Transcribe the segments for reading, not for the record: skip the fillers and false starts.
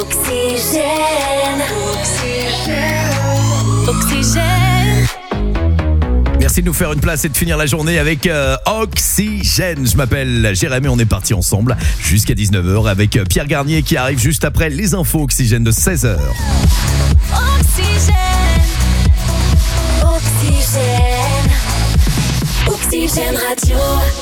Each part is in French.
Oxygène. Merci de nous faire une place et de finir la journée avec Oxygène. Je m'appelle Jérémy, on est parti ensemble jusqu'à 19h avec Pierre Garnier qui arrive juste après les infos Oxygène de 16h. Oxygène. Oxygène. Oxygène Radio.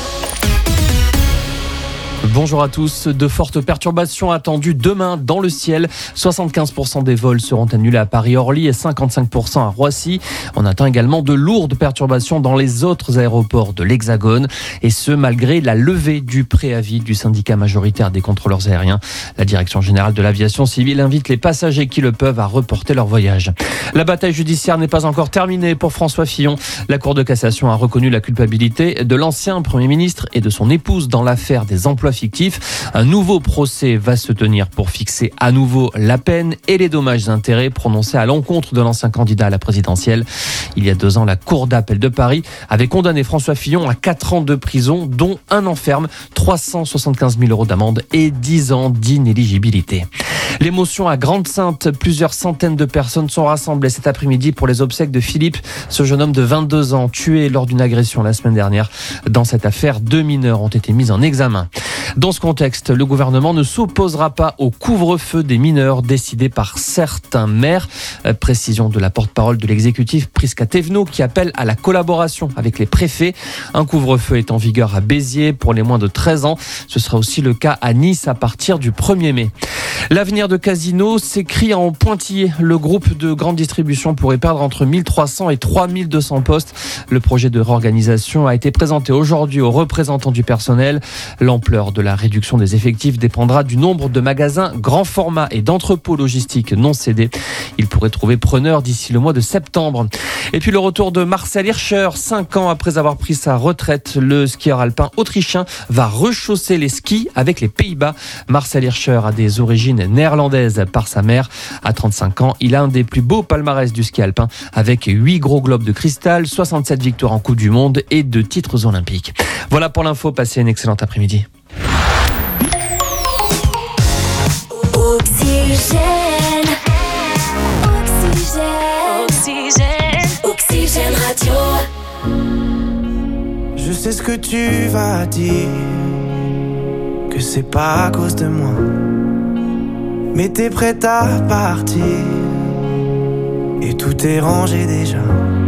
Bonjour à tous. De fortes perturbations attendues demain dans le ciel. 75% des vols seront annulés à Paris-Orly et 55% à Roissy. On attend également de lourdes perturbations dans les autres aéroports de l'Hexagone. Et ce, malgré la levée du préavis du syndicat majoritaire des contrôleurs aériens. La Direction générale de l'aviation civile invite les passagers qui le peuvent à reporter leur voyage. La bataille judiciaire n'est pas encore terminée pour François Fillon. La Cour de cassation a reconnu la culpabilité de l'ancien Premier ministre et de son épouse dans l'affaire des emplois fictifs. Un nouveau procès va se tenir pour fixer à nouveau la peine et les dommages et intérêts prononcés à l'encontre de l'ancien candidat à la présidentielle. Il y a 2 ans, la Cour d'appel de Paris avait condamné François Fillon à 4 ans de prison, dont 1 an ferme, 375 000 € d'amende et 10 ans d'inéligibilité. L'émotion à Grande-Synthe, plusieurs centaines de personnes sont rassemblées cet après-midi pour les obsèques de Philippe, ce jeune homme de 22 ans tué lors d'une agression la semaine dernière. Dans cette affaire, 2 mineurs ont été mis en examen. Dans ce contexte, le gouvernement ne s'opposera pas au couvre-feu des mineurs décidé par certains maires. Précision de la porte-parole de l'exécutif Prisca Thévenot qui appelle à la collaboration avec les préfets. Un couvre-feu est en vigueur à Béziers pour les moins de 13 ans. Ce sera aussi le cas à Nice à partir du 1er mai. L'avenir de Casino s'écrit en pointillé. Le groupe de grande distribution pourrait perdre entre 1300 et 3200 postes. Le projet de réorganisation a été présenté aujourd'hui aux représentants du personnel. L'ampleur de la réduction des effectifs dépendra du nombre de magasins grand format et d'entrepôts logistiques non cédés. Il pourrait trouver preneur d'ici le mois de septembre. Et puis le retour de Marcel Hirscher, 5 ans après avoir pris sa retraite, le skieur alpin autrichien va rechausser les skis avec les Pays-Bas. Marcel Hirscher a des origines néerlandaises par sa mère. À 35 ans, il a un des plus beaux palmarès du ski alpin avec 8 gros globes de cristal, 67 victoires en Coupe du Monde et 2 titres olympiques. Voilà pour l'info, passez une excellente après-midi. Oxygène. Oxygène. Oxygène. Oxygène Radio. Je sais ce que tu vas dire, que c'est pas à cause de moi, mais t'es prête à partir et tout est rangé déjà.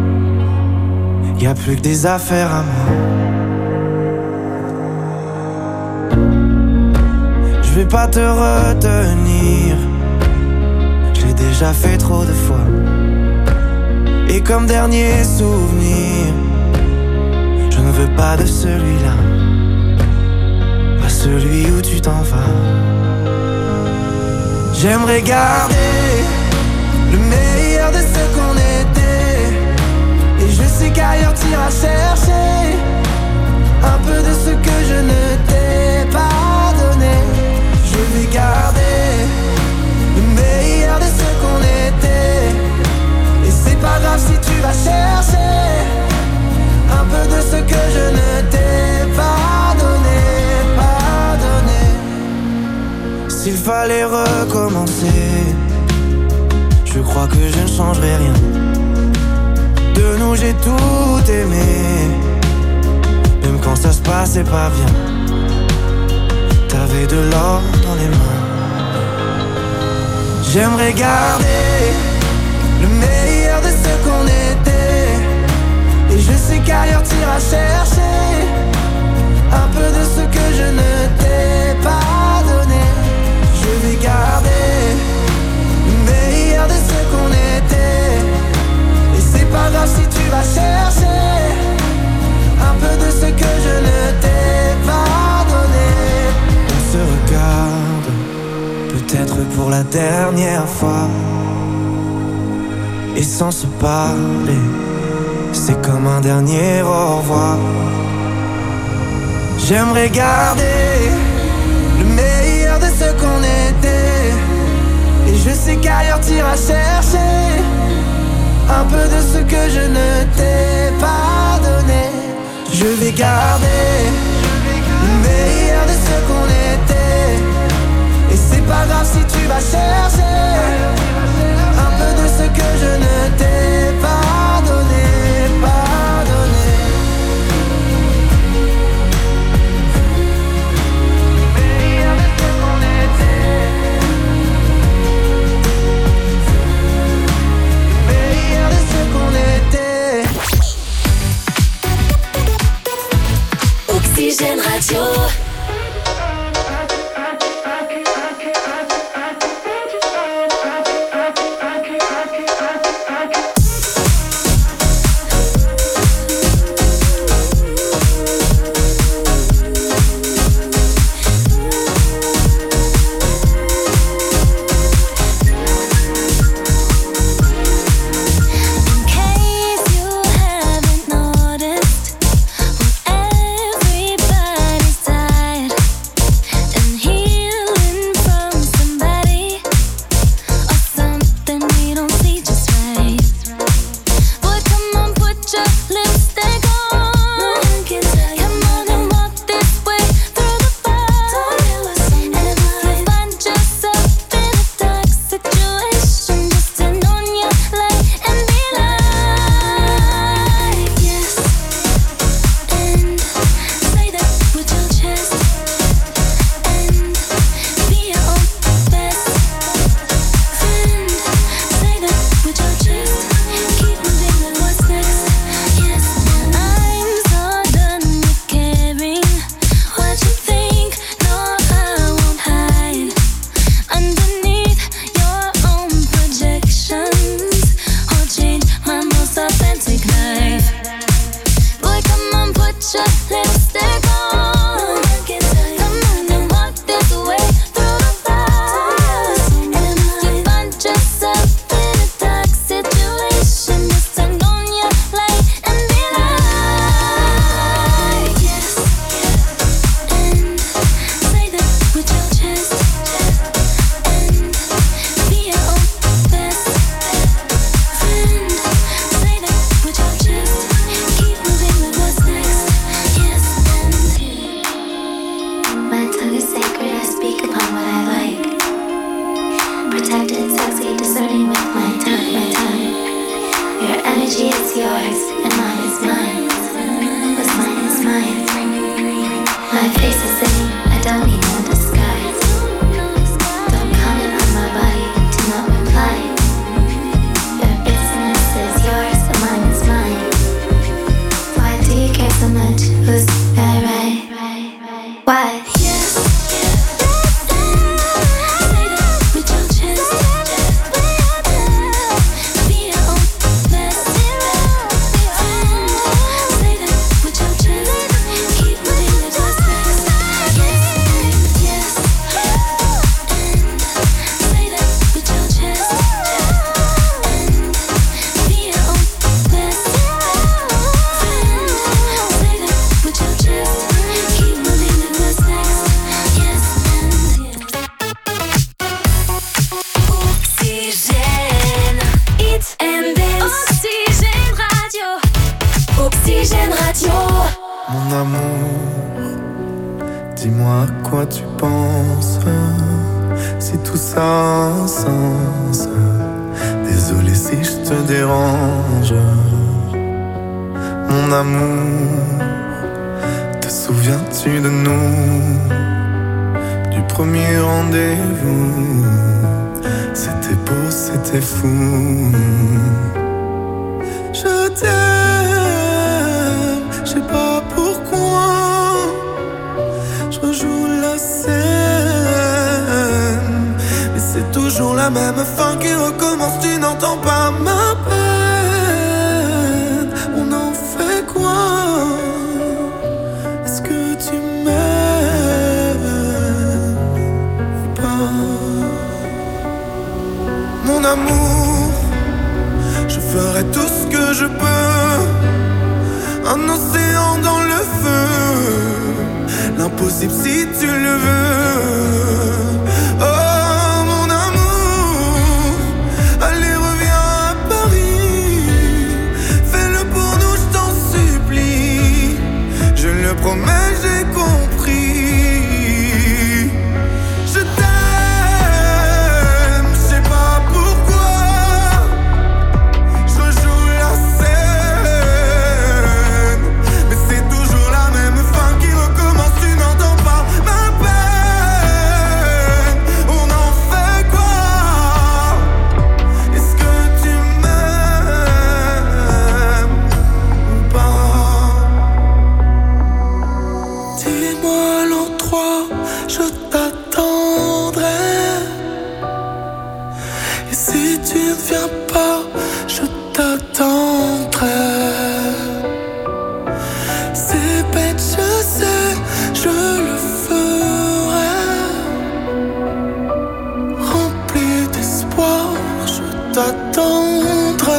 Y a plus que des affaires à moi. Je vais pas te retenir, je l'ai déjà fait trop de fois. Et comme dernier souvenir, je ne veux pas de celui-là, pas celui où tu t'en vas. J'aimerais garder le meilleur de ce qu'on était, et je sais qu'ailleurs t'iras chercher un peu de ce que je ne t'ai pas donné. Je vais garder le meilleur de ce qu'on était, et c'est pas grave si tu vas chercher un peu de ce que je ne t'ai pas donné, pas donné. S'il fallait recommencer, je crois que je ne changerai rien. De nous j'ai tout aimé, même quand ça se passait pas bien. T'avais de l'or dans les mains. J'aimerais garder le meilleur de ce qu'on était, et je sais qu'ailleurs t'iras chercher un peu de ce que je ne t'ai pas donné. Je vais garder le meilleur de ce qu'on était, et c'est pas grave si tu vas chercher un peu de ce que je ne t'ai pas donné. On se regarde, peut-être pour la dernière fois, et sans se parler, c'est comme un dernier au revoir. J'aimerais garder le meilleur de ce qu'on était, et je sais qu'ailleurs t'iras chercher un peu de ce que je ne t'ai pas donné. Je vais garder le meilleur de ce qu'on était, et c'est pas grave si tu vas chercher Oxygène Radio. Dis-moi l'endroit, je t'attendrai. Et si tu ne viens pas, je t'attendrai. C'est bête, je sais, je le ferai. Rempli d'espoir, je t'attendrai.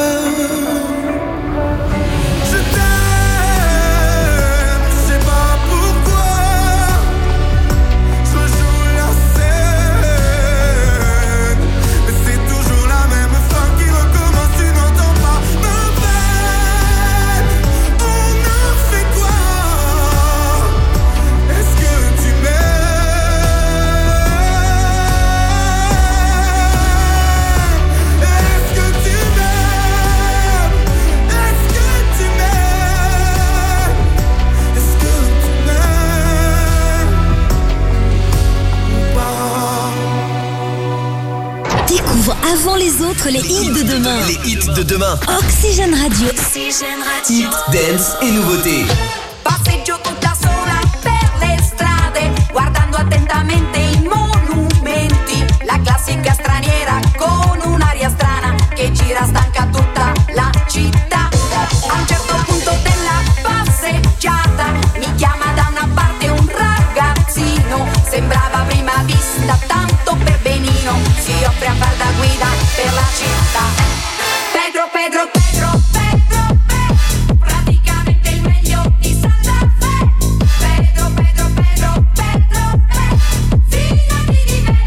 Avant les autres, les hits de demain. Les hits de demain. Oxygène Radio. Oxygène Radio. Hit, dance et nouveautés. Passeggio tutta sola per le strade, guardando attentamente i monumenti. La classica straniera con un'aria strana che gira stanca tutta la città. A un certo punto della passeggiata mi chiama da una parte un ragazzino. Sembrava a prima vista tanto per benino. Si offre a far da guida per la città. Pedro, Pedro, Pedro, Pedro, Pedro, praticamente il meglio di Santa Fe. Pedro, Pedro, Pedro, Pedro, Pedro, fidati di me.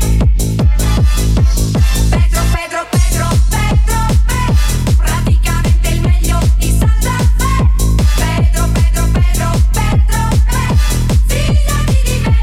Pedro, Pedro, Pedro, Pedro, Pedro, praticamente il meglio di Santa Fe. Pedro, Pedro, Pedro, Pedro, Pedro, fidati di me.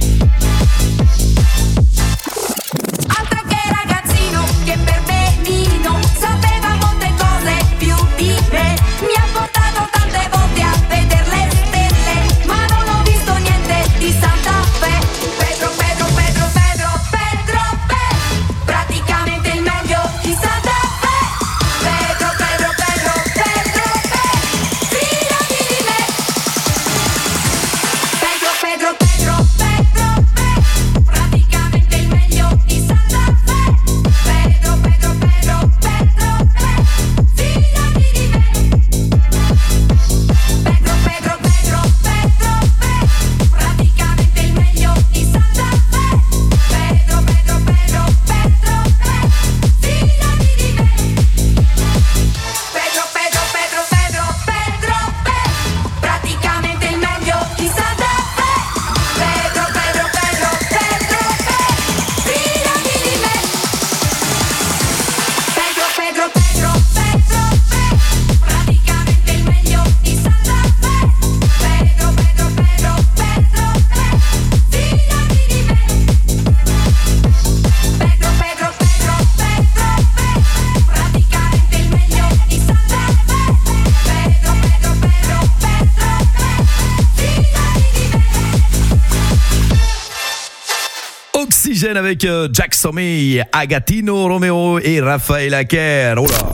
Altro che ragazzino che per benino sapeva molte cose più di me. Mi ha portato tante volte a vedere le stelle, ma non ho visto niente di Santa Fe. Pedro, Pedro, Pedro, Pedro, Pedro, Pedro, praticamente il meglio di Santa Fe. Pedro, Pedro, Pedro, Pedro, Pedro, fidati di me. Pedro, Pedro, Pedro, Pedro, Pedro, praticamente il meglio di Santa Fe. Pedro, Pedro, Pedro, Pedro, Pedro, fidati di me. Pedro, Pedro, Pedro, Pedro, Pedro, praticamente il meglio di Santa Fe. Pedro, Pedro, Pedro, Pedro, Pedro, fidati di me. Pedro, Pedro, Pedro, Pedro, Pedro, Pedro, praticamente il meglio di Santa Fe. Pedro, Pedro, Pedro, Pedro, Pedro, fidati di me. Pedro, Pedro, Pedro, Pedro, Pedro, praticamente il meglio di Santa Fe. Pedro, Pedro, Pedro, Pedro, Pedro, fidati di me. Pedro, Pedro, Pedro, Pedro, Pedro, praticamente il meglio di Santa Fe. Pedro, Pedro, Pedro, Pedro, fidati di me. Oxygène avec Jack Somi, Agatino Romero et Raphaël Acker. Oh là.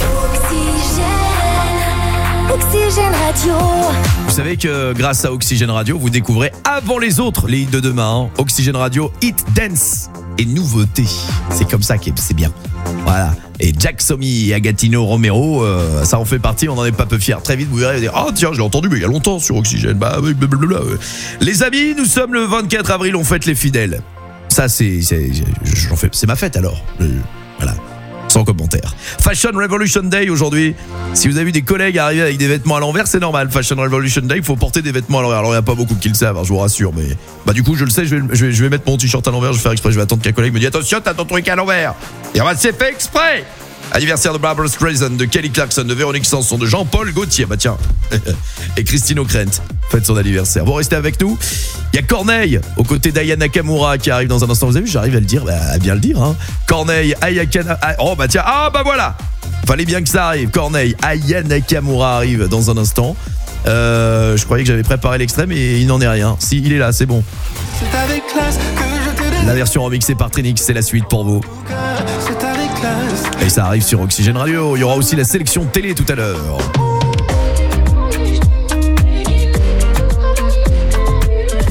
Oxygène. Oxygène Radio. Vous savez que grâce à Oxygène Radio, vous découvrez avant les autres les hits de demain. Hein. Oxygène Radio, hit, dance et nouveautés. C'est comme ça que c'est bien. Voilà. Et Jack Somi et Agatino Romero, ça en fait partie, on n'en est pas peu fiers. Très vite, vous verrez, vous dire, oh tiens, je l'ai entendu, mais il y a longtemps sur Oxygène. Bah, blablabla. Les amis, nous sommes le 24 avril, on fête les fidèles. Ça, c'est ma fête alors. Voilà. Sans commentaire. Fashion Revolution Day aujourd'hui. Si vous avez vu des collègues arriver avec des vêtements à l'envers, c'est normal. Fashion Revolution Day, il faut porter des vêtements à l'envers. Alors il n'y a pas beaucoup qui le savent, hein, je vous rassure. Mais bah du coup, je le sais, je vais mettre mon t-shirt à l'envers. Je vais faire exprès. Je vais attendre qu'un collègue me dise attention, t'as ton truc à l'envers. Et c'est fait exprès. Anniversaire de Barbra Streisand, de Kelly Clarkson, de Véronique Sanson, de Jean-Paul Gaultier. Bah tiens. Et Christine O'Krent fête son anniversaire. Vous restez avec nous. Il y a Corneille aux côtés d'Aya Nakamura qui arrive dans un instant. Vous avez vu, j'arrive à le dire, à bien le dire. Hein. Corneille, Aya oh bah tiens, ah bah voilà. Fallait bien que ça arrive. Corneille, Aya Nakamura arrive dans un instant. Je croyais que j'avais préparé l'extrait, mais il n'en est rien. Si, il est là, c'est bon. C'est avec classe que je te donne. La version remixée par Trinix, c'est la suite pour vous. C'est avec classe. Et ça arrive sur Oxygène Radio. Il y aura aussi la sélection télé tout à l'heure.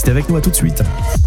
Restez avec nous, à tout de suite.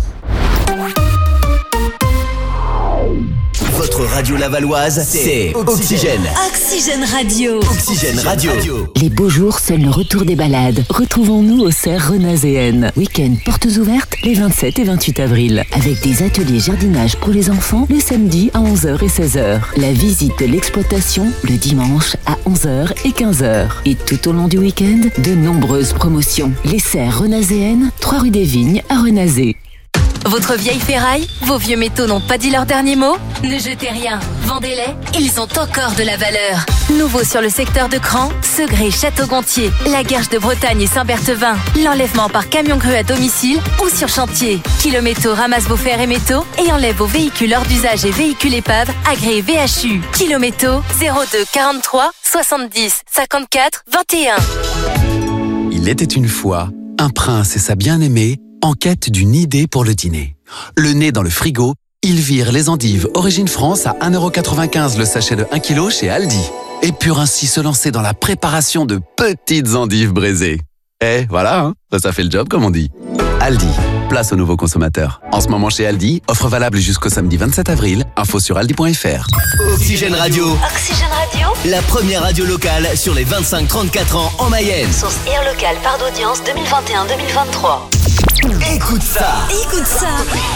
Votre radio lavalloise, c'est Oxygène. Oxygène Radio. Oxygène Radio. Les beaux jours, seul le retour des balades. Retrouvons-nous au Serre Renazéenne. Week-end portes ouvertes les 27 et 28 avril. Avec des ateliers jardinage pour les enfants le samedi à 11h et 16h. La visite de l'exploitation le dimanche à 11h et 15h. Et tout au long du week-end, de nombreuses promotions. Les Serres Renazéennes, 3 rue des Vignes à Renazé. Votre vieille ferraille, vos vieux métaux n'ont pas dit leur dernier mot? Ne jetez rien, vendez-les, ils ont encore de la valeur. Nouveau sur le secteur de Cran, Segré, Château-Gontier, la Guerche de Bretagne et Saint-Berthevin. L'enlèvement par camion grue à domicile ou sur chantier. Kilométaux ramasse vos fers et métaux et enlève vos véhicules hors d'usage et véhicules épaves agréés VHU. Kilométaux 02 43 70 54 21. Il était une fois un prince et sa bien-aimée en quête d'une idée pour le dîner. Le nez dans le frigo, ils virent les endives Origine France à 1,95€ le sachet de 1 kg chez Aldi. Et purent ainsi se lancer dans la préparation de petites endives braisées. Et voilà, hein, ça fait le job comme on dit. Aldi, place aux nouveaux consommateurs. En ce moment chez Aldi, offre valable jusqu'au samedi 27 avril. Info sur aldi.fr. Oxygène Radio. Oxygène Radio. La première radio locale sur les 25-34 ans en Mayenne. Source Air Local, part d'audience 2021-2023. Écoute ça. Écoute ça.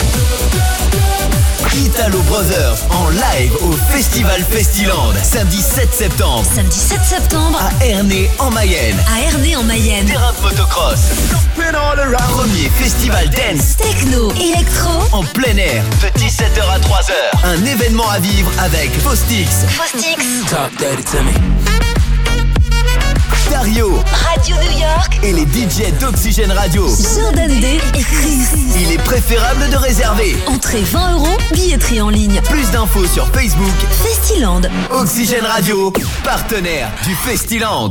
Italo Brothers en live au Festival Festiland. Samedi 7 septembre. Samedi 7 septembre. À Ernée en Mayenne. À Ernée en Mayenne. Terrain de motocross. Premier festival dance. Techno. Électro. En plein air. De 17h à 3h. Un événement à vivre avec Faustix. Dario. Radio New York. Et les DJ d'Oxygène Radio. Jordan Day et Chris. Il est préférable de réserver. Entrée 20 €, billetterie en ligne. Plus d'infos sur Facebook. Festiland. Oxygène Radio, partenaire du Festiland.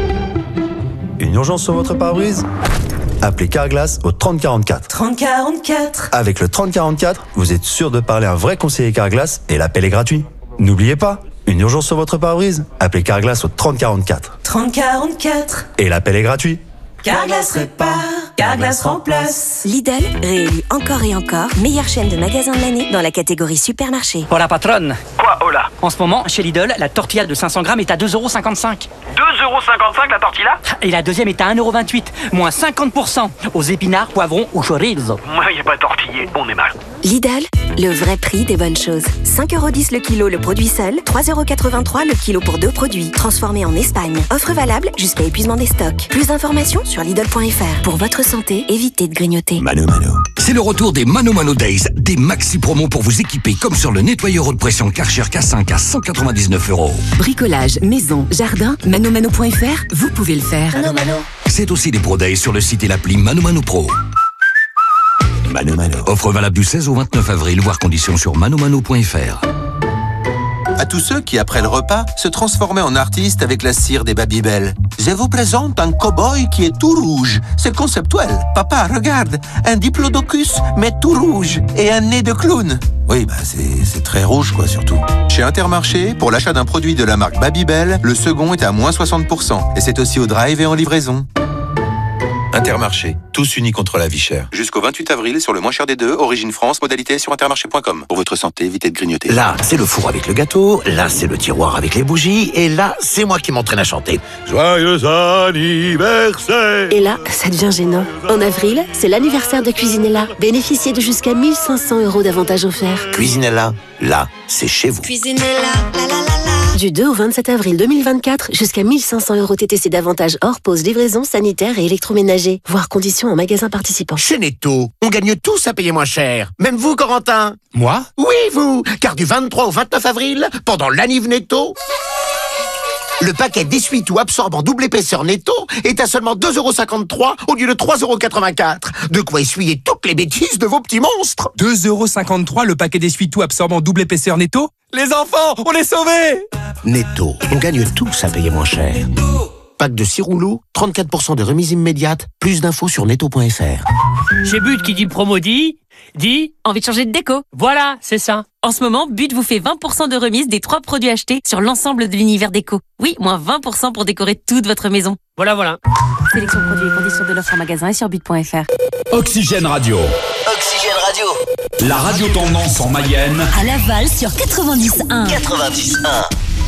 Une urgence sur votre pare-brise? Appelez Carglass au 3044. 3044. Avec le 3044, vous êtes sûr de parler à un vrai conseiller Carglass et l'appel est gratuit. N'oubliez pas, une urgence sur votre pare-brise? Appelez Carglass au 3044. 3044. Et l'appel est gratuit. Carglass répare, Carglass remplace. Lidl, réélu encore et encore, meilleure chaîne de magasins de l'année dans la catégorie supermarché. Hola patronne. Quoi, hola? En ce moment, chez Lidl, la tortilla de 500 grammes est à 2,55 €. 2,55 € la tortilla? Et la deuxième est à 1,28 €, moins 50%, aux épinards, poivrons ou chorizo. Moi, y a pas tortillé, on est mal. Lidl, le vrai prix des bonnes choses. 5,10 € le kilo le produit seul, 3,83 € le kilo pour 2 produits, transformés en Espagne. Offre valable jusqu'à épuisement des stocks. Plus d'informations sur Lidl.fr. Pour votre santé, évitez de grignoter. Mano Mano. C'est le retour des Mano Mano Days, des maxi promos pour vous équiper comme sur le nettoyeur haute pression Karcher K5 à 199 €. Bricolage, maison, jardin, manomano.fr, vous pouvez le faire. Mano Mano. C'est aussi des Pro Days sur le site et l'appli Mano Mano Pro. Mano Mano. Offre valable du 16 au 29 avril, voire conditions sur manomano.fr. À tous ceux qui, après le repas, se transformaient en artistes avec la cire des Babybel. Je vous présente un cow-boy qui est tout rouge. C'est conceptuel. Papa, regarde, un diplodocus, mais tout rouge, et un nez de clown. Oui, c'est très rouge, quoi, surtout. Chez Intermarché, pour l'achat d'un produit de la marque Babybel, le second est à moins 60%. Et c'est aussi au drive et en livraison. Intermarché, tous unis contre la vie chère. Jusqu'au 28 avril sur le moins cher des deux, Origine France, modalité sur intermarché.com. Pour votre santé, évitez de grignoter. Là, c'est le four avec le gâteau, là, c'est le tiroir avec les bougies, et là, c'est moi qui m'entraîne à chanter. Joyeux anniversaire! Et là, ça devient gênant. En avril, c'est l'anniversaire de Cuisinella. Bénéficiez de jusqu'à 1 500 € d'avantages offerts. Cuisinella, là, c'est chez vous. Cuisinella, la la la la. Du 2 au 27 avril 2024, jusqu'à 1 500 € TTC d'avantages hors pause, livraison, sanitaire et électroménager. Voir conditions en magasin participant. Chez Netto, on gagne tous à payer moins cher. Même vous, Corentin. Moi? Oui, vous. Car du 23 au 29 avril, pendant l'anniv Netto, le paquet d'essuie-tout absorbant double épaisseur Netto est à seulement 2,53 € au lieu de 3,84 €. De quoi essuyer toutes les bêtises de vos petits monstres. 2,53 € le paquet d'essuie-tout absorbant double épaisseur Netto? Les enfants, on est sauvés! Netto, on gagne tous à payer moins cher. Pack de 6 rouleaux, 34% de remise immédiate. Plus d'infos sur netto.fr. Chez But qui dit promo dit Dis. Envie de changer de déco? Voilà, c'est ça. En ce moment, But vous fait 20% de remise des 3 produits achetés sur l'ensemble de l'univers déco. Oui, moins 20% pour décorer toute votre maison. Voilà. Sélection produits et conditions de l'offre en magasin et sur but.fr. Oxygène Radio. Oxygène Radio. La radio tendance en Mayenne. À Laval sur 90.1. 90.1.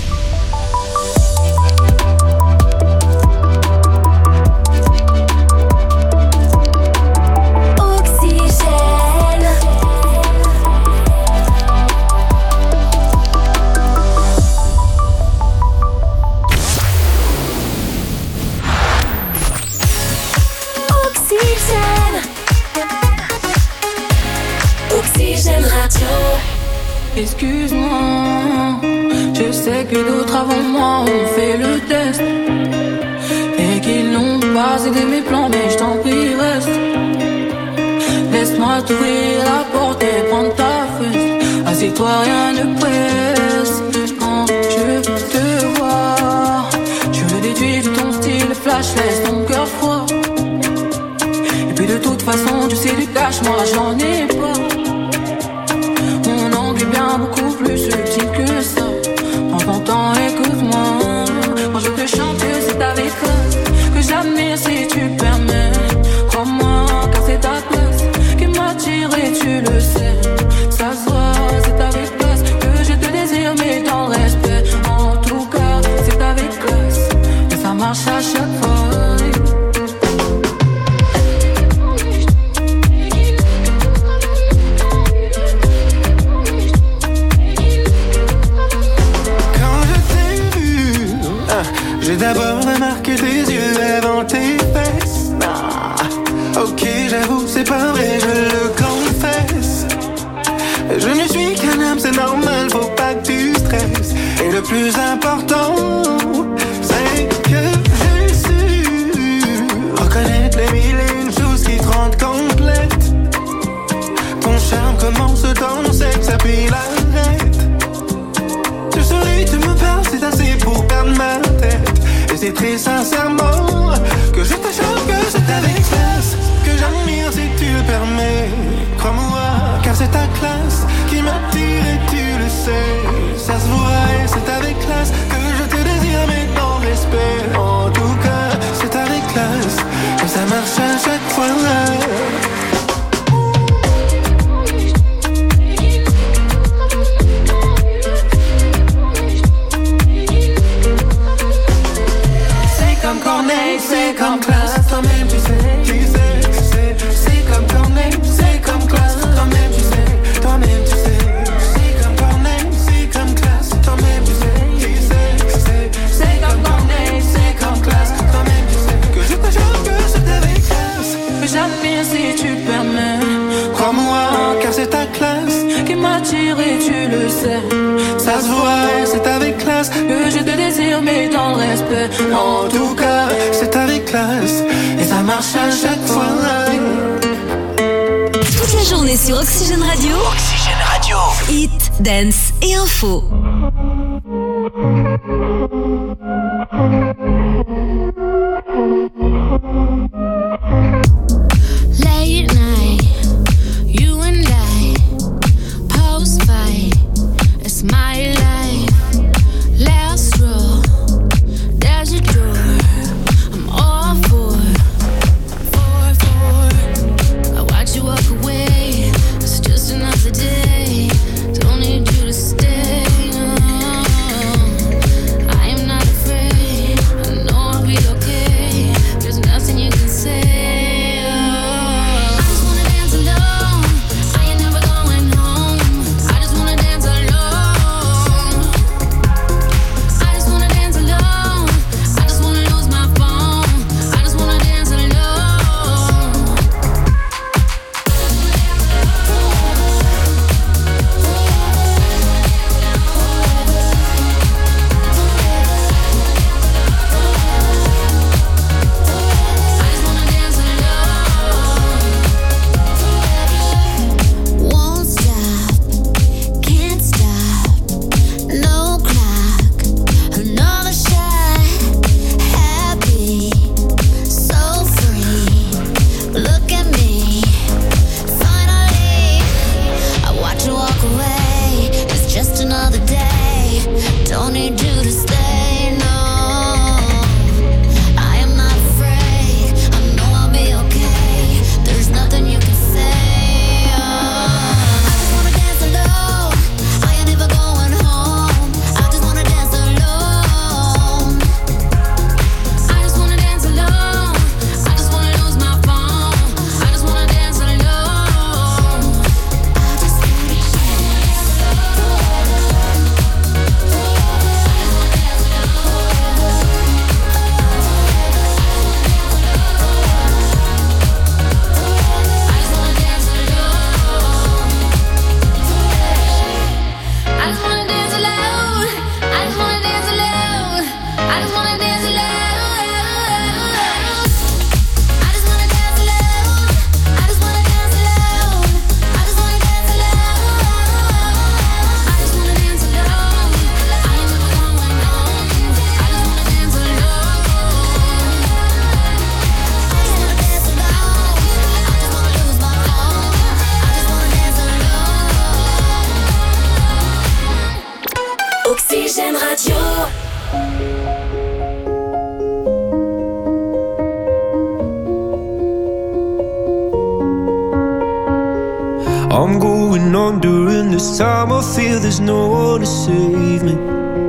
Oxygène Radio. Excuse-moi, je sais que d'autres avant moi ont fait le test et qu'ils n'ont pas aidé mes plans, mais je t'en prie reste. Laisse-moi t'ouvrir la porte et prendre ta fesse. Assieds-toi, rien ne presse. Quand je te vois, je le déduis de ton style flash, laisse ton cœur froid. Et puis de toute façon, tu sais du cash, moi j'en ai pas. Mon angle est bien beaucoup plus subtil que ça. Prends ton temps, écoute-moi. Moi je te chante que c'est avec classe, que j'admire si tu permets. Crois-moi, car c'est ta classe qui m'attire et tu le sais. Ça se voit, c'est avec classe que je te désire, mais dans le respect. En tout cas, c'est avec classe et ça marche à chaque fois. J'ai d'abord remarqué tes yeux avant tes fesses. Ok, j'avoue, c'est pas vrai, je le confesse. Je ne suis qu'un homme, c'est normal, faut pas que tu stresses. Et le plus important, c'est que j'ai su reconnaître les mille et une choses qui te rendent complète. Ton charme commence dans le sexe, ça puis l'arrête. Tu souris, tu me parles, c'est assez pour perdre ma tête. Et c'est très sincèrement que je te chante que c'est avec classe, que j'admire si tu le permets. Crois-moi, car c'est ta classe qui m'attire et tu le sais. Ça se voit et c'est avec classe que je te désire, mais dans le respect. En tout cas, c'est avec classe et ça marche à chaque fois. C'est comme classe, toi-même tu sais, c'est comme Corneille, c'est comme classe, toi-même tu sais, c'est comme Corneille, c'est comme classe, toi-même tu sais, c'est comme Corneille, c'est comme classe, toi-même tu sais, que je te jure que c'est avec classe, que j'admire si tu permets, crois-moi, car c'est ta classe qui m'attire et tu le sais, ça se voit, c'est avec classe, que je te désire mais dans le respect, en tout cas, c'est avec classe et ça marche à chaque fois. Toute la journée sur Oxygène Radio. Oxygène Radio. Hit, dance et info. Late night, you and I, post fight, it's my life. Last row, there's a door. I'm all for. I watch you walk away. It's just another day. Don't need you to stay. I am not afraid. I know I'll be okay. There's nothing you can say. I'm going under, and this time I feel there's no one to save me.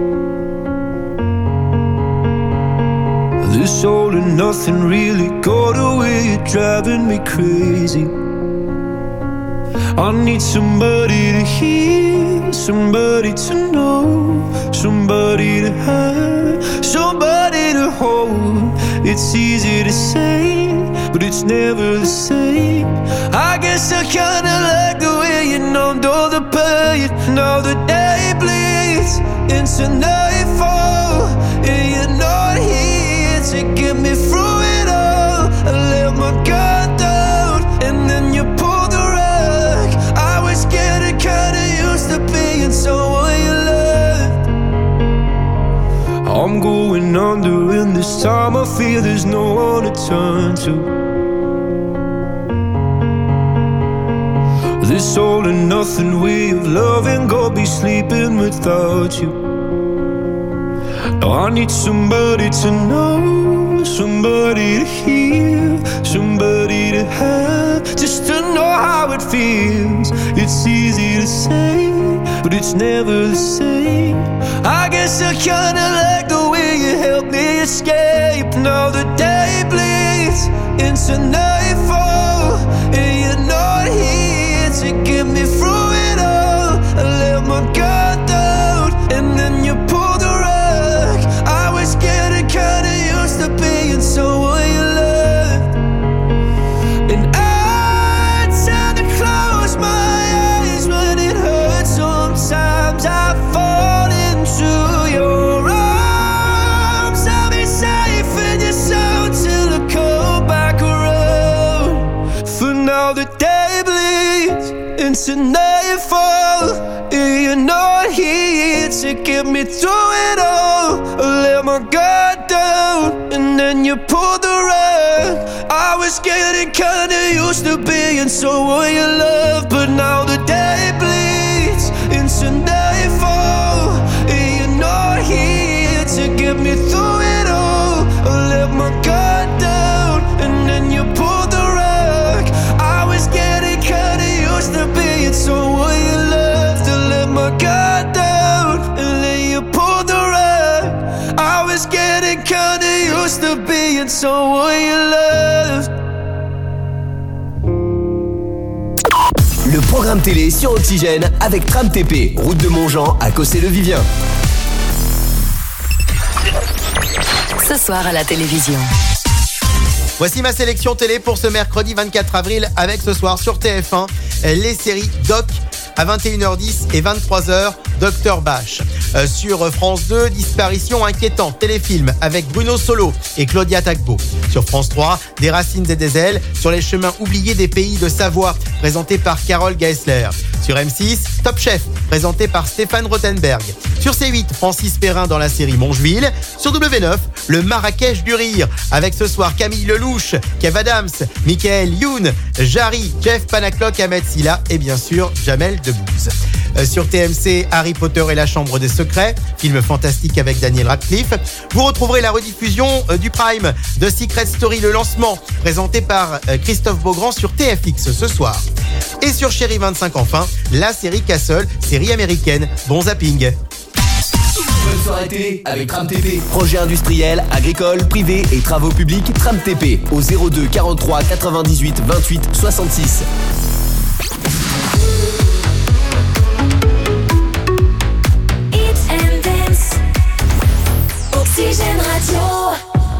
This all and nothing really got away, you're driving me crazy. I need somebody to hear, somebody to know, somebody to have, somebody to hold. It's easy to say, but it's never the same. I guess I kinda like the way you numbed all the pain. Now the day bleeds into nightfall, and you're not here to get me through it all. I let my guard down, and then you pulled the rug. I was getting kinda used to being someone you loved. I'm going under, and this time I feel there's no one to turn to. This all and nothing way of loving, go be sleeping without you. Now I need somebody to know, somebody to hear, somebody to have, just to know how it feels. It's easy to say, but it's never the same. I guess I kinda like the way you help me escape. Now the day bleeds into nightfall, and you're not here to get me through it all. I let my guard down, and then you pulled the rug. I was getting kinda used to being someone you loved, and I tend to close my eyes when it hurts. Sometimes I fall into your arms. I'll be safe in your soul till I come back around. For now the day bleeds into nightfall, and you're not here to get me through it all. I let my guard down, and then you pulled the rug. I was getting kinda used to being someone you love, but now the day bleeds into nightfall, and you're not here to get me through it all. I let my guard down, and then you pulled the rug. I was getting kinda used to being someone you loved. To let my guard down, and then you pulled the rug. I was getting kinda used to being someone you loved. Le programme télé sur Oxygène avec Tram TP, route de Montjean à Cossé-le-Vivien. Ce soir à la télévision. Voici ma sélection télé pour ce mercredi 24 avril avec ce soir sur TF1 les séries Doc à 21h10 et 23h, Dr Bach. Sur France 2, Disparition inquiétante, téléfilm avec Bruno Solo et Claudia Tagbo. Sur France 3, Des racines et des ailes, sur les chemins oubliés des pays de Savoie, présenté par Carole Geisler. Sur M6, Top Chef, présenté par Stéphane Rothenberg. Sur C8, Francis Perrin dans la série Mongeville. Sur W9, le Marrakech du rire, avec ce soir Camille Lelouch, Kev Adams, Michael Youn, Jarry, Jeff Panaclock, Ahmed Silla et bien sûr Jamel Debbouze. Sur TMC, Harry Potter et la Chambre des Secrets, film fantastique avec Daniel Radcliffe. Vous retrouverez la rediffusion du Prime de Secret Story, le lancement, présenté par Christophe Beaugrand sur TFX ce soir. Et sur Chérie 25 enfin, la série Castle, série américaine. Bon zapping. Bonne soirée télé avec Tram TP. Projet industriel, agricole, privé et travaux publics, Tram TP au 02 43 98 28 66. Oxygène Radio.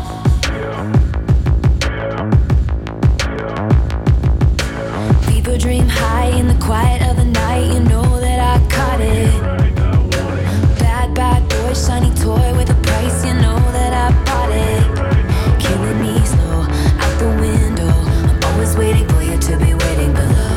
People dream high in the quiet of the night. You know that I caught it. Bad, bad boy, shiny toy with a price. You know that I bought it. Killing me slow, out the window. I'm always waiting for you to be waiting below.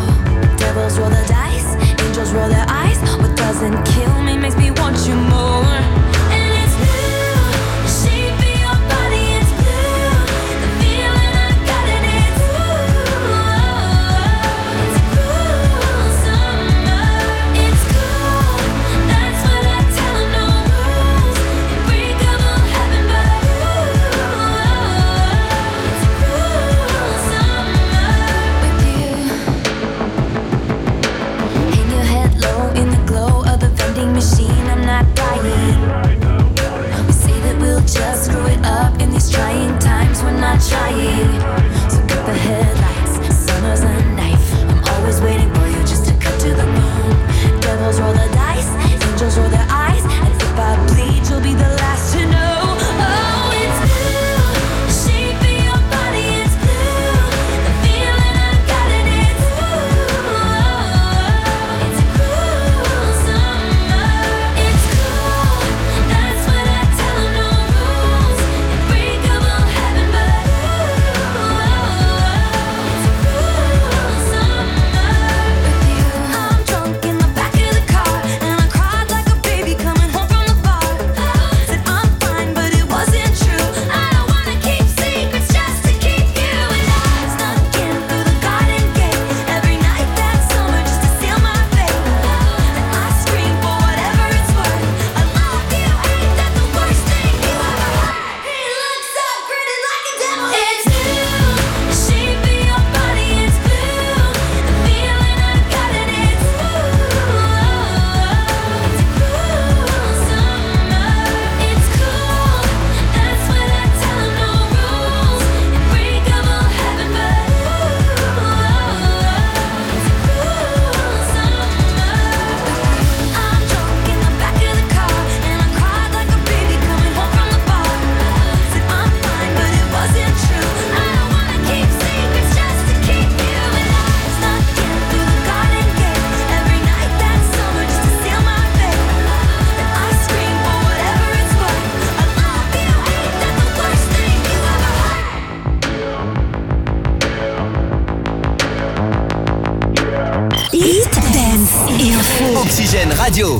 et info. Oxygène Radio.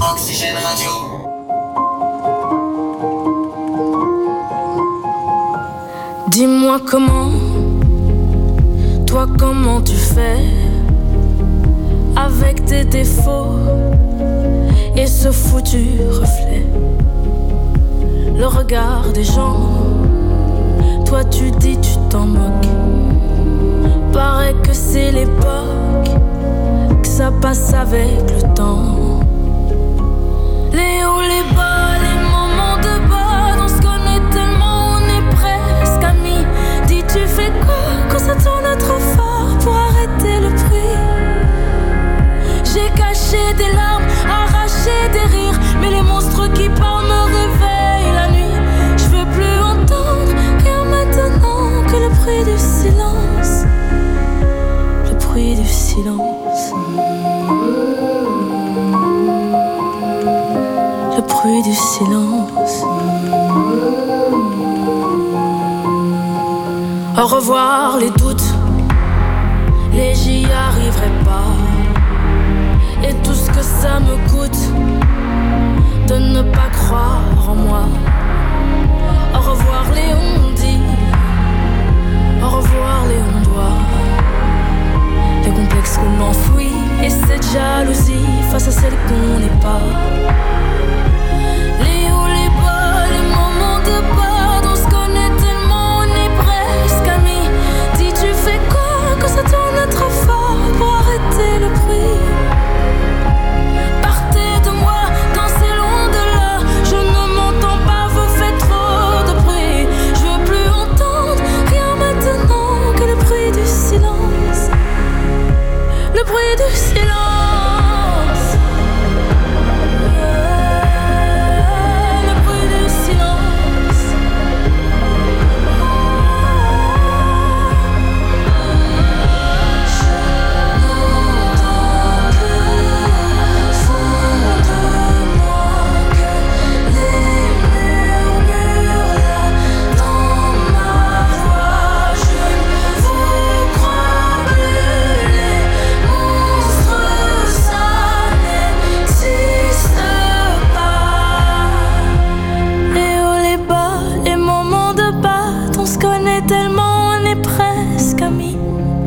Dis-moi comment tu fais avec tes défauts et ce foutu reflet. Le regard des gens, toi tu dis tu t'en moques. Paraît que c'est l'époque, que ça passe avec le temps. Les hauts, les bas, les moments de bas, on se connaît tellement, on est presque amis. Dis tu fais quoi quand ça tourne trop fort pour arrêter le bruit? J'ai caché des larmes, arraché des rires, mais les monstres qui parlent me réveillent la nuit. Je veux plus entendre rien maintenant que le bruit du silence. Le bruit du silence. Le bruit du silence. Au revoir les doutes, les j'y arriverai pas. Et tout ce que ça me coûte de ne pas croire en moi. Au revoir les on-dit, au revoir les on-doit. Les complexes qu'on enfouit et cette jalousie face à celle qu'on n'est pas. Les hauts, les bas, les moments de bas, on se connaît tellement, on est presque amis. Dis tu fais quoi quand ça tourne trop fort pour arrêter le bruit? Le bruit du silence. Le bruit du silence. Je n'entends que au fond de moi que les murmures là dans ma voix. Je ne vous crois plus, les monstres ça n'existe pas. Les hauts, les bas, les moments de bas, on se connaît tellement, on est presque amis.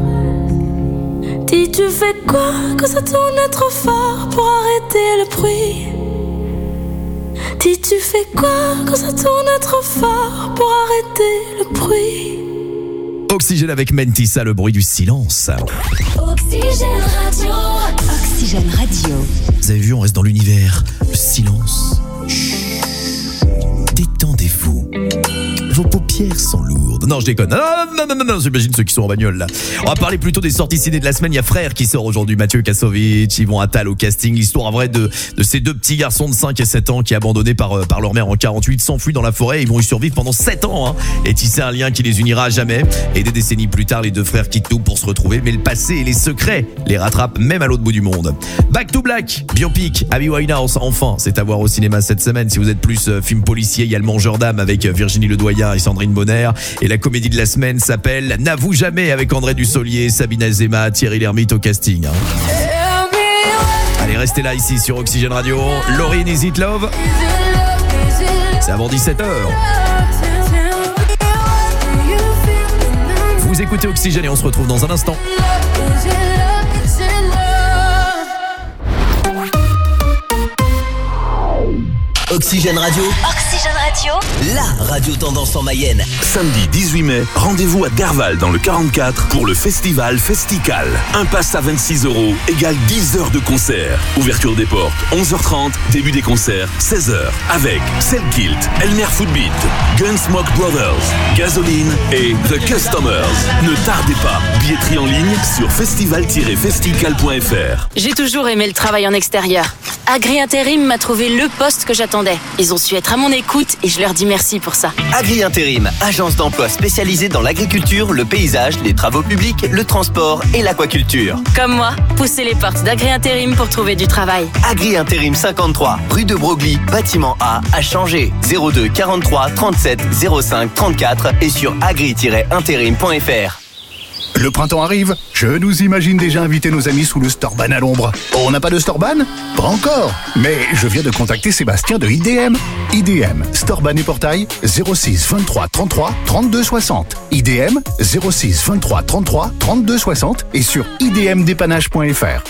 Dis tu fais quoi quand ça tourne trop fort pour arrêter le bruit? Dis tu fais quoi quand ça tourne trop fort pour arrêter le bruit? Oxygène avec Mentissa, le bruit du silence. Oxygène Radio. Oxygène Radio. Vous avez vu, on reste dans l'univers. Le silence. Chut. Détendez-vous. Vos paupières sont lourdes. Non, je déconne. Non, j'imagine ceux qui sont en bagnole là. On va parler plutôt des sorties ciné de la semaine. Il y a Frères qui sort aujourd'hui. Mathieu Kassovitch, Yvon Attal au casting. L'histoire vraie de ces deux petits garçons de 5 et 7 ans qui, abandonnés par leur mère en 48, s'enfuient dans la forêt. Ils vont y survivre pendant 7 ans et tisser un lien qui les unira à jamais. Et des décennies plus tard, les deux frères quittent tout pour se retrouver. Mais le passé et les secrets les rattrapent même à l'autre bout du monde. Back to Black, biopic, Amy Winehouse. Enfin, c'est à voir au cinéma cette semaine. Si vous êtes plus film policier, il y a Le Mangeur d'âme avec Virginie Ledoyen et Sandrine Bonner. Et la comédie de la semaine s'appelle N'avoue jamais avec André Dussolier, Sabine Azema, Thierry Lhermitte au casting. Allez, restez là ici sur Oxygène Radio. Lauryn, Is It Love? C'est avant 17h. Vous écoutez Oxygène et on se retrouve dans un instant. Oxygène Radio. Oxygène Radio. La radio tendance en Mayenne. Samedi 18 mai, rendez-vous à Derval dans le 44 pour le festival Festical. Un pass à 26 € égale 10 heures de concert. Ouverture des portes 11h30, début des concerts 16h. Avec Selkilt, Elmer Footbeat, Gunsmoke Brothers, Gasoline et The Customers. Ne tardez pas, billetterie en ligne sur festival-festical.fr. J'ai toujours aimé le travail en extérieur. Agri Intérim m'a trouvé le poste que j'attendais. Ils ont su être à mon écoute et je leur dis merci pour ça. Agri Intérim, agence d'emploi spécialisée dans l'agriculture, le paysage, les travaux publics, le transport et l'aquaculture. Comme moi, poussez les portes d'Agri Intérim pour trouver du travail. Agri Intérim 53, rue de Broglie, bâtiment A, à Changé. 02 43 37 05 34 et sur agri-intérim.fr. Le printemps arrive, je nous imagine déjà inviter nos amis sous le Storban à l'ombre. On n'a pas de Storban? Pas encore. Mais je viens de contacter Sébastien de IDM. IDM, Storban et portail, 06 23 33 32 60. IDM, 06 23 33 32 60 et sur idmdépannage.fr.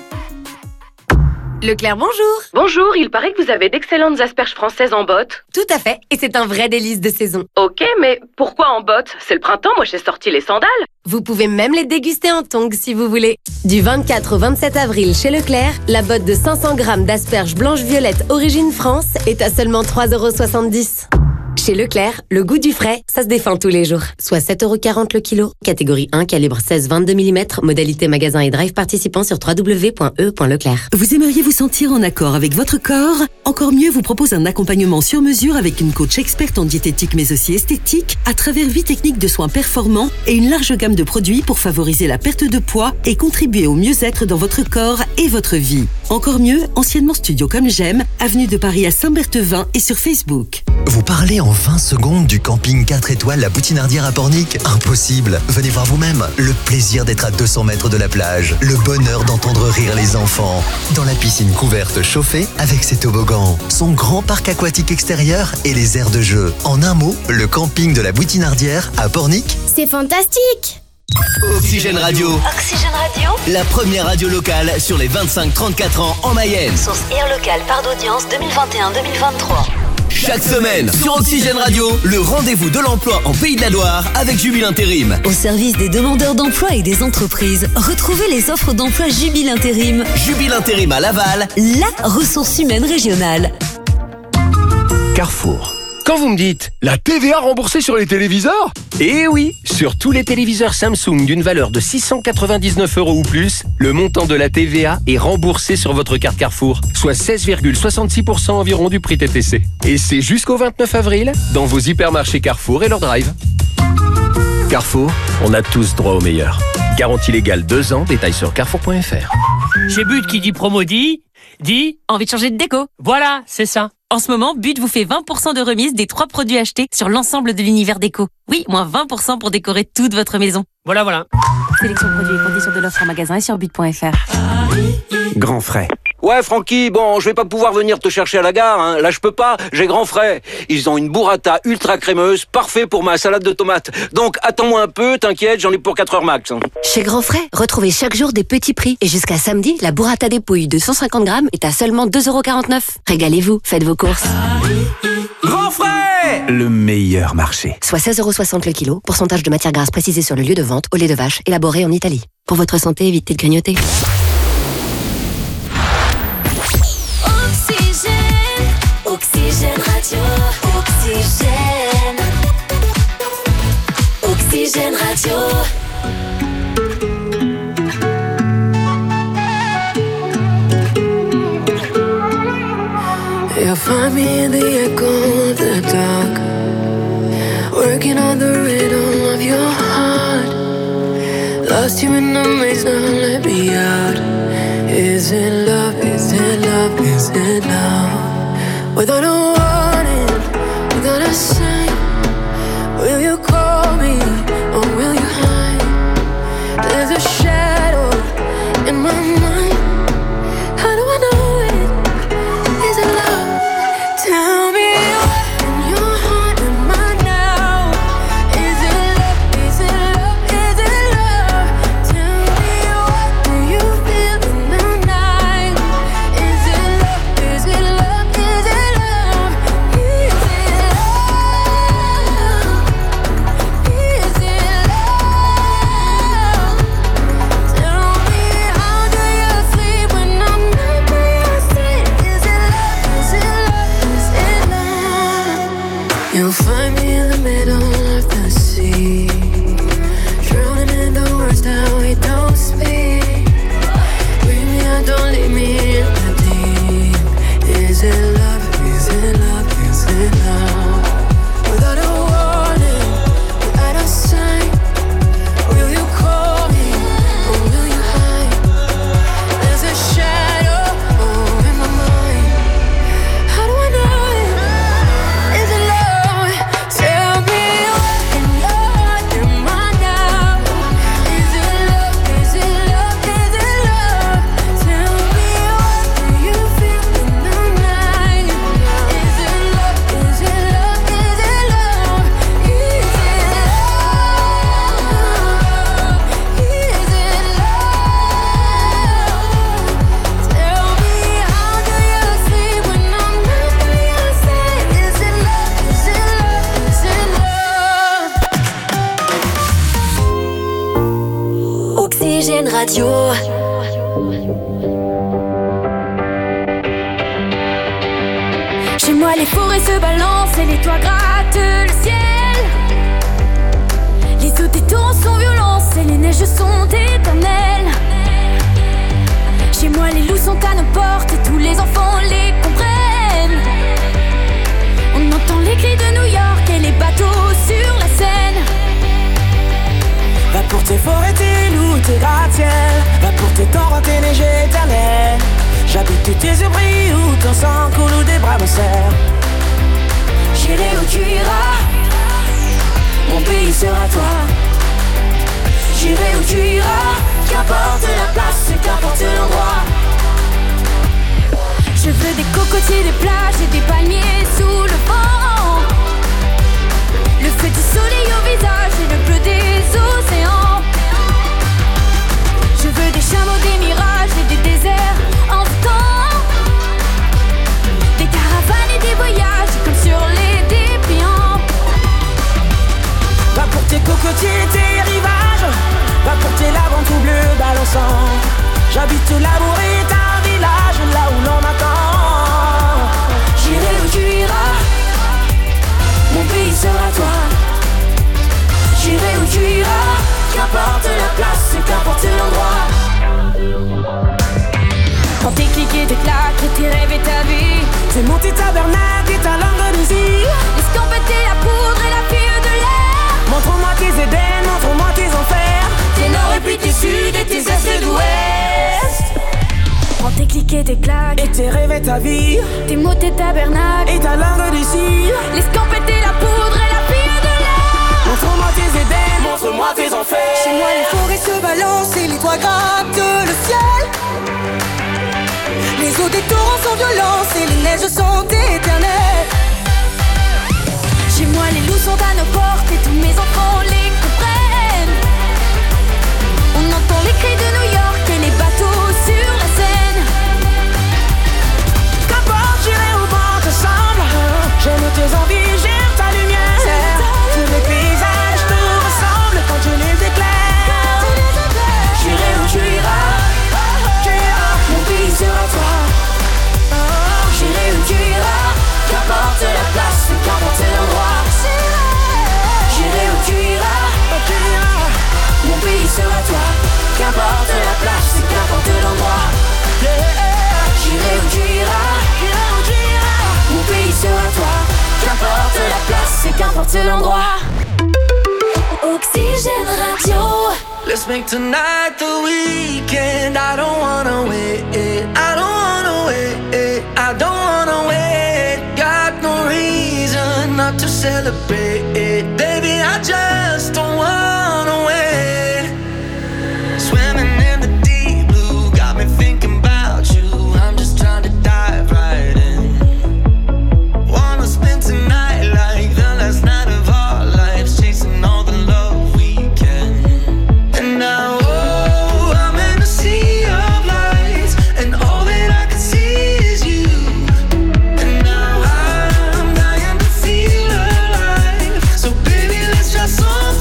Leclerc, bonjour. Bonjour, il paraît que vous avez d'excellentes asperges françaises en botte. Tout à fait, et c'est un vrai délice de saison. Ok, mais pourquoi en botte? C'est le printemps, moi j'ai sorti les sandales. Vous pouvez même les déguster en tongs si vous voulez. Du 24 au 27 avril chez Leclerc, la botte de 500 grammes d'asperges blanches-violettes origine France est à seulement 3,70 €. Chez Leclerc, le goût du frais, ça se défend tous les jours. Soit 7,40 € le kilo. Catégorie 1, calibre 16-22 mm. Modalité magasin et drive participant sur www.e.leclerc. Vous aimeriez vous sentir en accord avec votre corps? Encore mieux vous propose un accompagnement sur mesure avec une coach experte en diététique mais aussi esthétique à travers 8 techniques de soins performants et une large gamme de produits pour favoriser la perte de poids et contribuer au mieux-être dans votre corps et votre vie. Encore mieux, anciennement Studio Comme J'aime, avenue de Paris à Saint-Berthevin et sur Facebook. Vous parlez en 20 secondes du camping 4 étoiles La Boutinardière à Pornic? Impossible. Venez voir vous-même. Le plaisir d'être à 200 mètres de la plage. Le bonheur d'entendre rire les enfants. Dans la piscine couverte chauffée avec ses toboggans. Son grand parc aquatique extérieur et les aires de jeu. En un mot, le camping de La Boutinardière à Pornic. C'est fantastique! Oxygène Radio. Oxygène Radio. La première radio locale sur les 25-34 ans en Mayenne. Source Air Local part d'audience 2021-2023. Chaque semaine sur Oxygène Radio, le rendez-vous de l'emploi en Pays de la Loire avec Jubile Intérim. Au service des demandeurs d'emploi et des entreprises, retrouvez les offres d'emploi Jubile Intérim. Jubile Intérim à Laval, la ressource humaine régionale. Carrefour. Quand vous me dites la TVA remboursée sur les téléviseurs? Eh oui, sur tous les téléviseurs Samsung d'une valeur de 699 € ou plus, le montant de la TVA est remboursé sur votre carte Carrefour, soit 16,66% environ du prix TTC. Et c'est jusqu'au 29 avril dans vos hypermarchés Carrefour et leur drive. Carrefour, on a tous droit au meilleur. Garantie légale 2 ans, détails sur carrefour.fr. Chez But qui dit promo dit envie de changer de déco. Voilà, c'est ça. En ce moment, But vous fait 20% de remise des 3 produits achetés sur l'ensemble de l'univers déco. Oui, moins 20% pour décorer toute votre maison. Voilà. Sélection produits et conditions de l'offre en magasin et sur but.fr. Grand frais. Ouais, Francky, bon, je vais pas pouvoir venir te chercher à la gare, hein. Là, je peux pas, j'ai grand frais. Ils ont une burrata ultra crémeuse, parfait pour ma salade de tomates. Donc, attends-moi un peu, t'inquiète, j'en ai pour 4 heures max. Hein. Chez Grand Frais, retrouvez chaque jour des petits prix. Et jusqu'à samedi, la burrata des pouilles de 150 grammes est à seulement 2,49 €. Régalez-vous, faites vos courses. Grand frais! Le meilleur marché. Soit 16,60 € le kilo, pourcentage de matière grasse précisé sur le lieu de vente, au lait de vache, élaboré en Italie. Pour votre santé, évitez de grignoter. Oxygène Radio. Oxygène Radio. You'll find me in the echo of the dark, working on the rhythm of your heart. Lost you in the maze, now let me out. Is it love? Is it love? Is it love? Without a warning, without a sign, will you call me or will you hide? There's a shadow in my mind. How do I know it? Is it love? Tell me what's in your heart and mine now. Is it love? Is it love? Is it love? Tell me what do you feel in the night? Is it love? Is it love? Is it love? Is it love? Oxygène Radio. Chez moi les forêts se balancent et les toits grattent le ciel. Les eaux des torrents sont violentes et les neiges sont éternelles. Chez moi les loups sont à nos portes et tous les enfants les comprennent. On entend les cris de New York et les bateaux sur la Seine. Va pour tes forêts, tes loups, tes gratte-ciel. Va pour tes torrents, tes neiges éternelles. J'habite tes yeux brillent où ton sang coule ou des bras me serrent. J'irai où tu iras, mon pays sera toi. j'irai où tu iras, qu'importe la place, qu'importe l'endroit. Je veux des cocotiers, des plages et des palmiers sous le vent. Le feu du soleil au visage et le bleu des océans. Je veux des chameaux, des mirages et des déserts en temps. Des caravanes et des voyages comme sur les dépliants. Va pour tes cocotiers, tes rivages. Va pour tes laves tout bleu balançant. J'habite l'amour est un village là où l'on m'attend. J'irai où tu iras, mon pays sera toi. J'irai où tu iras, qu'importe la place, qu'importe l'endroit. Quand tes clics et tes claques, tes rêves et ta vie. C'est monter tabernacle et ta langue de musique. Escampetez la poudre et la fille de l'air. Montre-moi tes Éden, montre-moi tes enfers. Tes nord et puis tes sud et tes est et d'ouest. Prends tes clics et tes claques, et tes rêves et ta vie. Tes mots, tes tabernacles, et ta langue d'ici. L'escampetez la poudre et la fille de l'air. Montre-moi tes Éden, montre-moi tes enfers. Chez moi les forêts se balancent et les toits grattent le ciel. Les eaux des torrents sont violentes et les neiges sont éternelles. Chez moi les loups sont à nos portes et tous mes enfants les comprennent. On entend les cris de New York et les bateaux sur la Seine. Qu'importe j'irai au vent te semble. J'aime tes envies, j'aime ta lumière. Tous les paysages te ressemblent quand je les éclaire. J'irai où tu iras, mon pays sera toi. J'irai où tu iras, qu'importe la place, qu'importe l'endroit. J'irai où tu iras, mon pays sera toi. Qu'importe la place, qu'importe l'endroit. J'irai où tu iras, mon pays sera toi. Qu'importe la place, qu'importe l'endroit. Oxygène Radio. Let's make tonight the weekend. I don't wanna wait. I don't wanna wait. I don't wanna wait. Got no reason not to celebrate. Baby, I just don't wanna wait. Swimming in the deep blue got me thinking about you. I'm just trying to dive right in. Wanna spend tonight like the last night of our lives, chasing all the love we can. And now, oh, I'm in a sea of lights, and all that I can see is you. And now I'm dying to feel alive. So baby, let's try something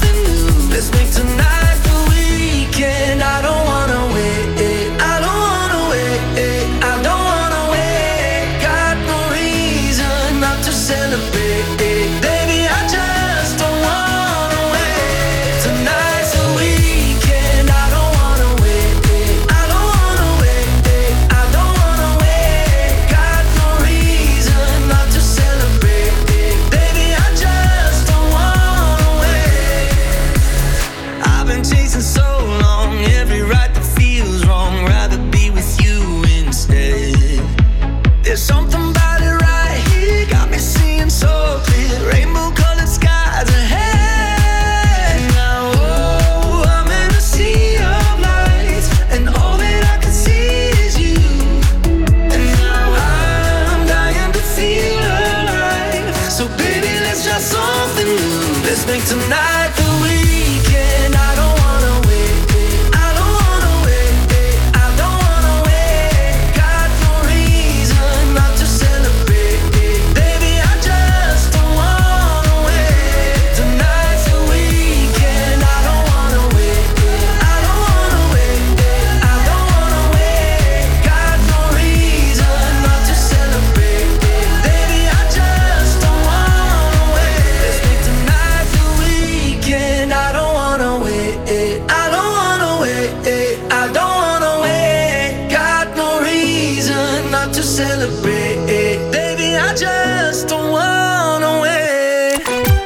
celebrate. Baby, I just don't wanna wait.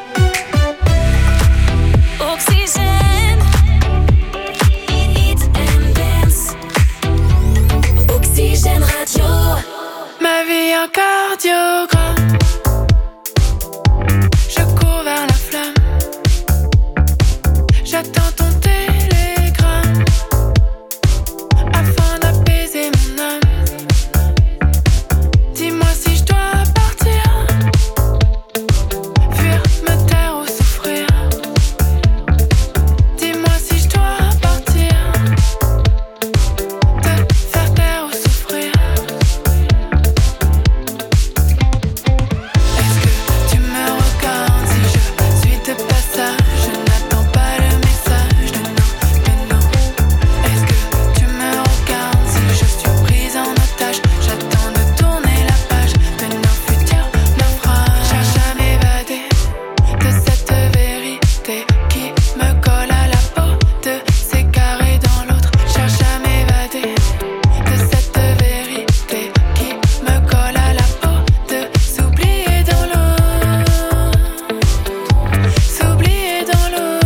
Oxygène, Hit and Dance. Oxygène Radio. Ma vie en cardiogramme. Je cours vers la flamme. J'attends ton télégramme afin d'apaiser mon âme. Dis-moi si je dois partir, fuir, me taire ou souffrir. Dis-moi si je dois partir, te faire taire ou souffrir. Est-ce que tu me regardes si je suis de passage? Je n'attends pas le message de non. Est-ce que tu me regardes si je suis prise en otage? J'attends de tourner la page de nos futurs naufrages. Cherche à m'évader de cette vérité qui me colle à la peau, de s'égarer dans l'autre. Cherche à m'évader de cette vérité qui me colle à la peau, de s'oublier dans l'eau, s'oublier dans l'eau.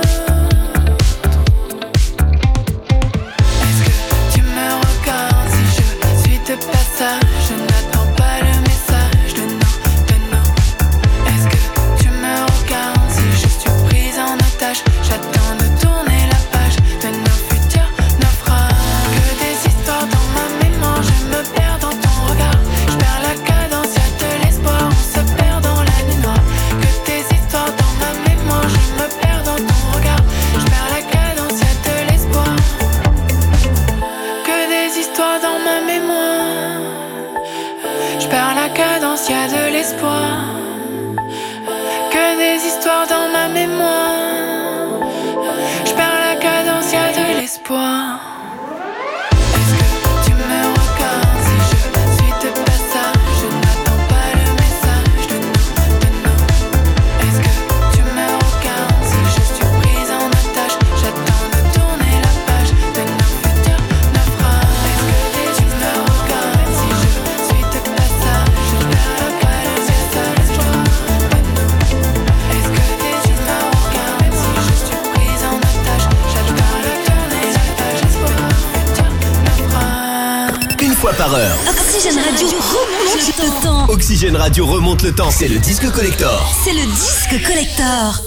Est-ce que tu me regardes si je suis de passage? Je n'attends pas le message de non. Est-ce que tu me regardes si je suis prise en otage? J'attends de tourner la page de nos futurs naufrages. Que des histoires dans ma mémoire, je me perds dans ton regard. Je perds la cadence, y'a de l'espoir, on se perd dans la nuit noire. Que des histoires dans ma mémoire, je me perds dans ton regard. Je perds la cadence, y'a de l'espoir. Que des histoires dans ma mémoire. Je perds la cadence, y'a de l'espoir. Que des histoires dans ma mémoire. Je perds la cadence, y'a de l'espoir. Est-ce que tu me regardes si je suis de passage? Je n'attends pas le message de non. Est-ce que tu me regardes si je suis prise en otage? J'attends de tourner la page de nos futurs naufrages. Est-ce que tu me regardes si je suis de passage? Je perds la cadence, y'a de l'espoir. Est-ce que tu me regardes si je suis prise en otage? J'attends de tourner la page de nos futurs naufrages. Une fois par heure, Oxygène Radio remonte le temps. Oxygène Radio remonte le temps. C'est le disque collector. C'est le disque collector.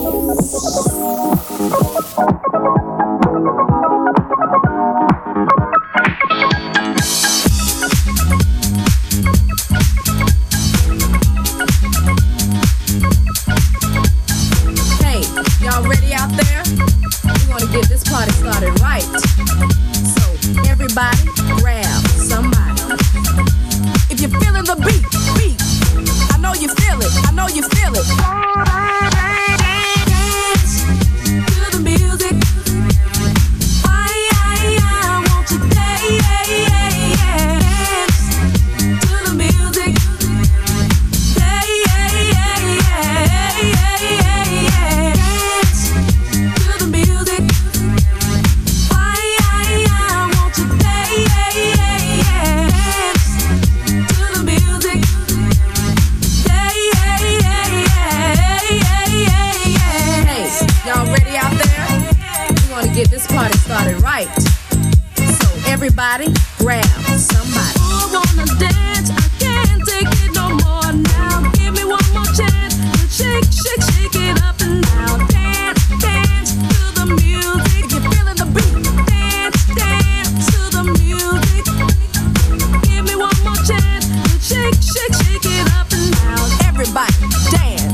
Hey, y'all ready out there? We want to get this party started right. So, everybody, grab somebody. If you're feeling the beat, I know you feel it, I know you feel it. Dance to the music. I want you dance to the music. Get this party started right. So everybody grab somebody. I wanna dance, I can't take it no more now. Give me one more chance to shake, shake, shake it up and down. Dance, dance to the music. If you're feeling the beat, dance, dance to the music. Give me one more chance to shake, shake, shake it up and down. Everybody dance.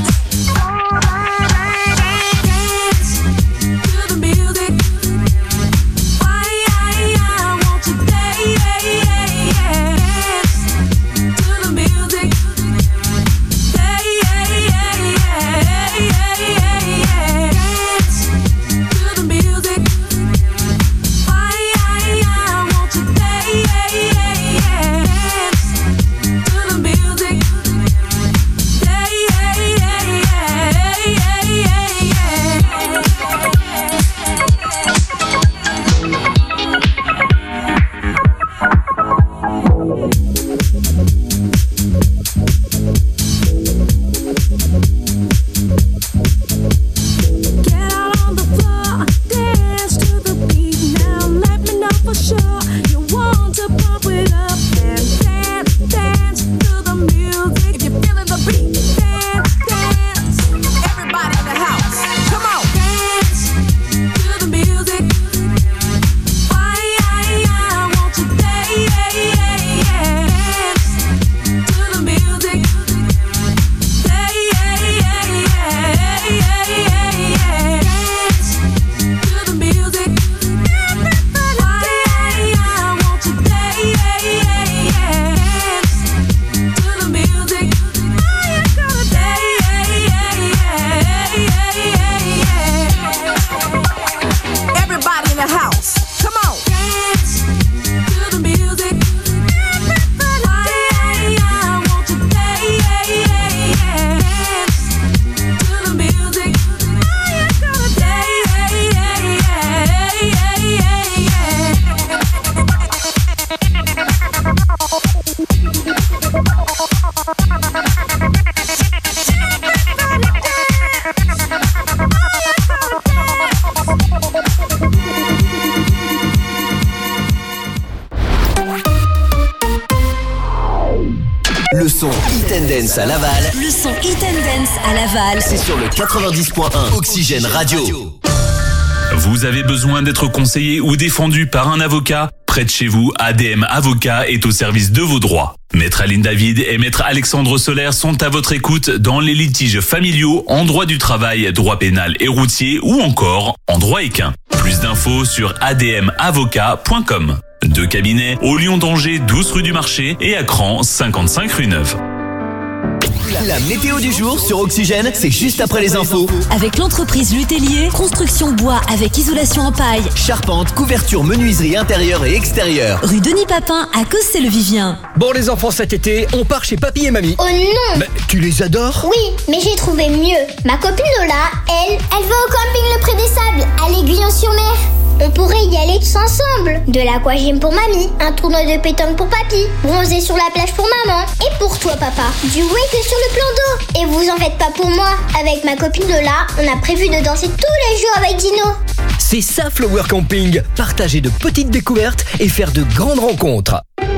your house. Come on. Dance to the music. I want you to dance to the music. Now you're gonna Le son Hit and Dance à Laval. Le son Hit and Dance à Laval. C'est sur le 90.1 Oxygène Radio. Vous avez besoin d'être conseillé ou défendu par un avocat? Près de chez vous, ADM Avocat est au service de vos droits. Maître Aline David et Maître Alexandre Solaire sont à votre écoute dans les litiges familiaux, en droit du travail, droit pénal et routier ou encore en droit équin. Plus d'infos sur admavocat.com. Deux cabinets au Lion d'Angers, 12 rue du Marché et à Cran, 55 rue Neuve. La météo du jour sur Oxygène, c'est juste après les infos. Avec l'entreprise Lutellier, construction bois avec isolation en paille. Charpente, couverture, menuiserie intérieure et extérieure. Rue Denis Papin à Cossé-le-Vivien. Bon les enfants, cet été, on part chez papy et mamie. Oh non! Mais tu les adores? Oui, mais j'ai trouvé mieux. Ma copine Lola, elle va au camping Le Pré des Sables, à l'Aiguillon-sur-Mer. On pourrait y aller tous ensemble. De l'aquagym pour mamie, un tournoi de pétanque pour papy, bronzer sur la plage pour maman. Et pour toi papa, du wake sur le plan d'eau. Et vous en faites pas pour moi. Avec ma copine Lola, on a prévu de danser tous les jours avec Dino. C'est ça Flower Camping. Partager de petites découvertes et faire de grandes rencontres.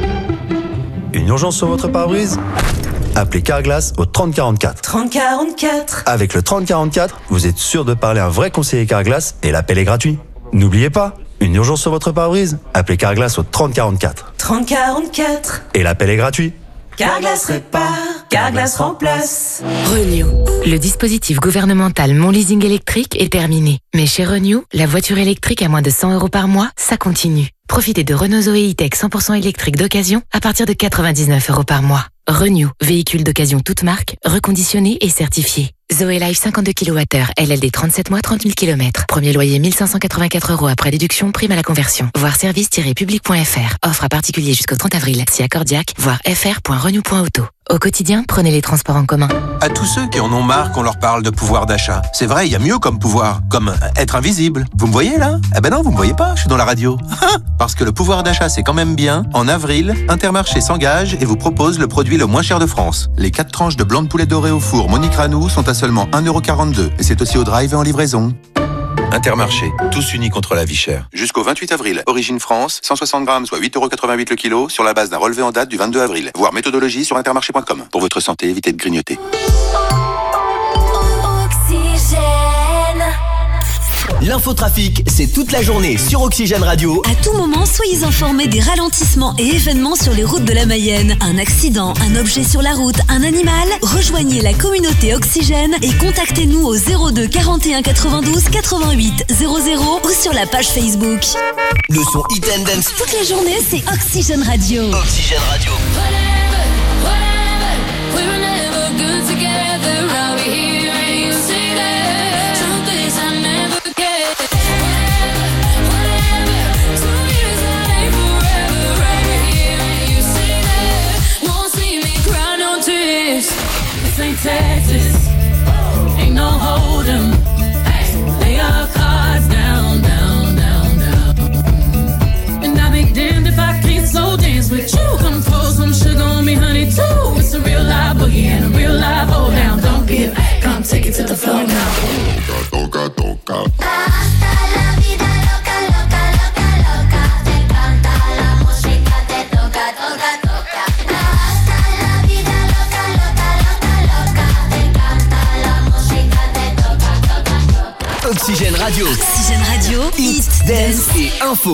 Une urgence sur votre pare-brise? Appelez Carglass au 3044. 3044. Avec le 3044, vous êtes sûr de parler à un vrai conseiller Carglass et l'appel est gratuit. N'oubliez pas, une urgence sur votre pare-brise? Appelez Carglass au 3044. 3044. Et l'appel est gratuit. Carglass répare, Carglass remplace. Renew. Le dispositif gouvernemental Mon Leasing électrique est terminé. Mais chez Renew, la voiture électrique à moins de 100 € par mois, ça continue. Profitez de Renault Zoé E-Tech 100% électrique d'occasion à partir de 99 € par mois. Renew, véhicule d'occasion toute marque, reconditionné et certifié. Zoé Life 52 kWh, LLD 37 mois, 30 000 km. Premier loyer 1584 € après déduction, prime à la conversion. Voir service-public.fr. Offre à particulier jusqu'au 30 avril. Si accordiaque, voir fr.renew.auto. Au quotidien, prenez les transports en commun. À tous ceux qui en ont marre qu'on leur parle de pouvoir d'achat. C'est vrai, il y a mieux comme pouvoir, comme être invisible. Vous me voyez là? Eh ben non, vous me voyez pas, je suis dans la radio. Parce que le pouvoir d'achat c'est quand même bien. En avril, Intermarché s'engage et vous propose le produit le moins cher de France. Les 4 tranches de blanc de poulet doré au four Monique Ranou sont à seulement 1,42 € et c'est aussi au drive et en livraison. Intermarché, tous unis contre la vie chère. Jusqu'au 28 avril, Origine France, 160 grammes, soit 8,88 € le kilo, sur la base d'un relevé en date du 22 avril. Voir méthodologie sur intermarché.com. Pour votre santé, évitez de grignoter. L'infotrafic, c'est toute la journée sur Oxygène Radio. À tout moment, soyez informés des ralentissements et événements sur les routes de la Mayenne. Un accident, un objet sur la route, un animal? Rejoignez la communauté Oxygène et contactez-nous au 02 41 92 88 00 ou sur la page Facebook. Le son Hit and Dance. Toute la journée, c'est Oxygène Radio. Oxygène Radio. Texas, ain't no hold 'em. Lay our cards down, down, down, down. And I'll be damned if I can't slow dance with you. Come pour some sugar on me, honey, too. It's a real live boogie and a real live hold down. Don't give, come take it to the floor now. Toca, toca, toca. Oxygène Radio. Oxygène Radio, Hit, Dance et Info.